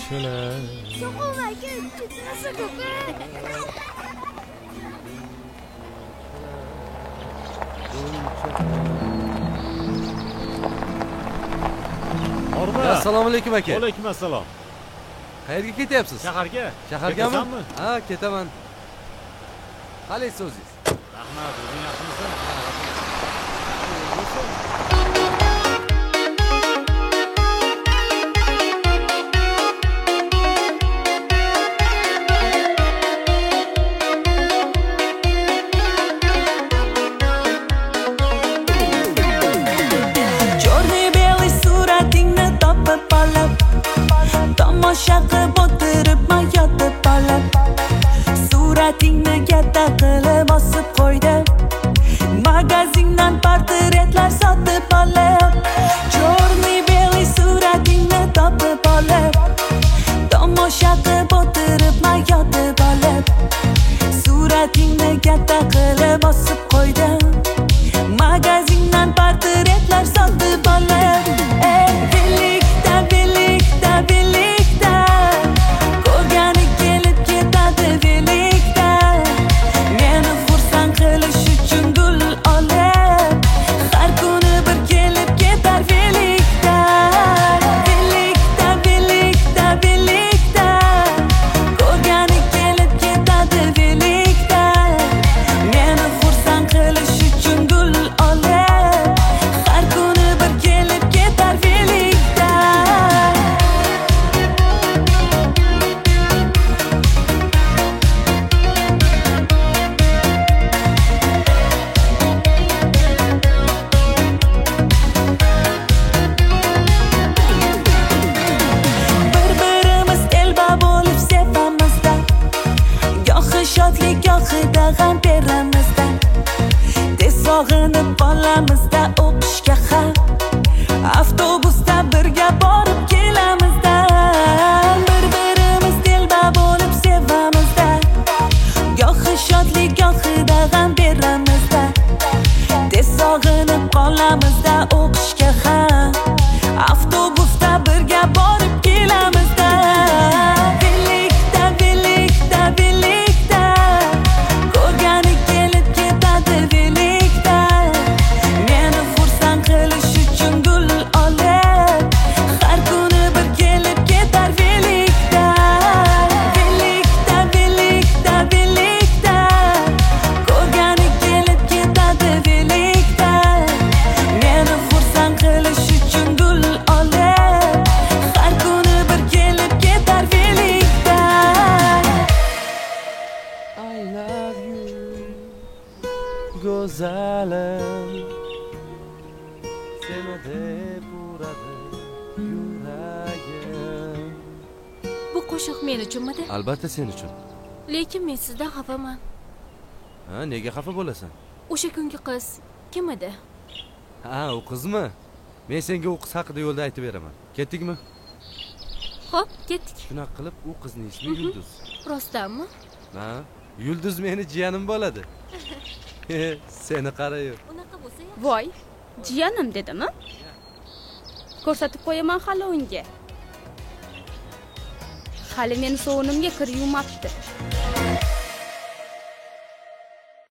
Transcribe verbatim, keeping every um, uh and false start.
bunchalar. So'qov aka, ketmasa ko'pa. Assalomu alaykum aka. Va alaykum assalom. Qayerga ketyapsiz? Shaharga. Shahargami? Ha, ketaman. Qalaysiz o'zingiz? Rahmat, o'zing yaxshimisan? Tomosha qilib o'tiribman yotib qolib, suratingni katta qilib osib qo'ydim, magazindan portretlar sotib olib, chorniy belli suratingni topib olib, tomosha qilib o'tiribman yotib olib, suratingni katta qilib osib qo'ydim, magazindan portretlar sotib olib, ey birlikda birlikda birlikda ko'rgani kelib ketadi birlikda, meni xursand qilish uchun gul olib, har kuni bir kelib ketar birlikda, birlikda birlikda birlikda ko'rgani kelib ketadi birlikda, meni xursand qilish uchun gul olib, har kuni bir kelib ketar birlikda. Bir-birimiz telba bo'lib sevamizda, gohi shodlik gohida g'am beramizda, tez sog'inib qolamizda o'qishga ham, avtobusda birga borib kelamizda, bir-birimiz telba bo'lib sevamizda, gohi shodlik gohida g'am beramizda, tez sog'inib qolamizda o'qishga ham, avtobusda birga borib kelamizda, birlikda birlikda birlikda ko'rgani kelib ketadi birlikda, meni xursand qilish uchun gul olib, har kuni bir kelib ketar birlikda, birlikda birlikda birlikda ko'rgani kelib ketadi birlikda, meni xursand qilish uchun gul olib, har kuni bir kelib ketar birlikda. I love you go'zalim, seni deb uradi yuragim. Bu qo'shiq men uchunmidi? Albatta sen uchun. Lekin men sizdan xafaman. Ha, nega xafa bo'lasan? O'sha kungi qiz kim edi? Ha, u qizmi? Men senga u qiz haqida yo'lda aytib beraman. Ketdikmi? Xo'p, ketdik. Shunaqa qilib, u qizning ismi Yulduz. Rostdanmi? Ha, Yulduz meni jiyanim bo'ladi. Seni qara-yu. Unaqa bo'lsa ham. Voy, jiyanim dedimi? Ko'rsatib qo'yaman hali unga. Hali meni sovunimga kir yuvmabdi.